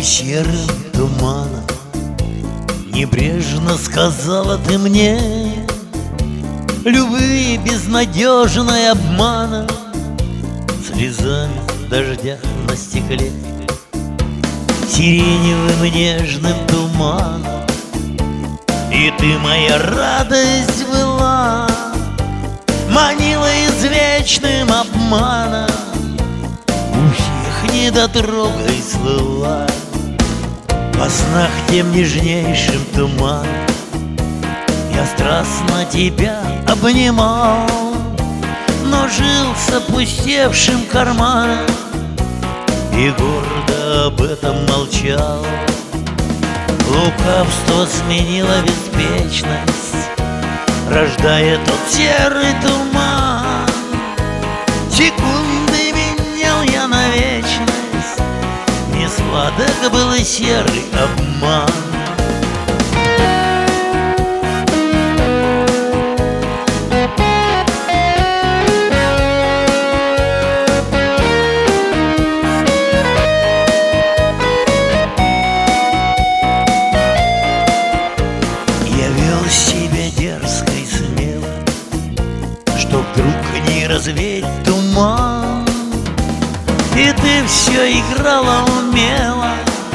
серым туманом небрежно сказала ты мне: любви безнадежной обмана, слезами дождя на стекле, сиреневым нежным туманом. И ты, моя радость, была, манила извечным обманом, у всех недотрогой слыла. Во снах тем нежнейшим туманом я страстно тебя обнимал, но жил с опустевшим карманом и гордо об этом молчал. Лукавство сменило беспечность, рождая тот серый туман. Секунды менял я на вечность, не сладок был и серый обман. Себя дерзко и смело, чтоб вдруг не развеять туман. И ты все играла умело,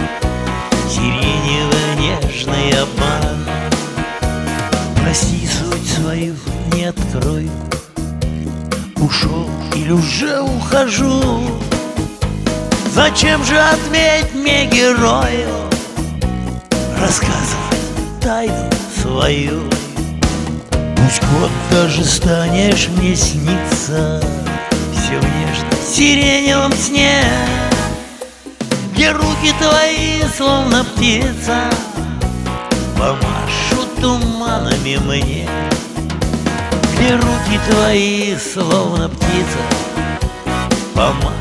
сиренево-нежный обман. Прости, суть свою не открою, ушел или уже ухожу. Зачем же, ответь мне, герою, рассказывать тайну свою? Пусть год даже станешь мне сниться все в нежном сиреневом сне, где руки твои, словно птица, помашут туманами мне. Где руки твои, словно птица, помашут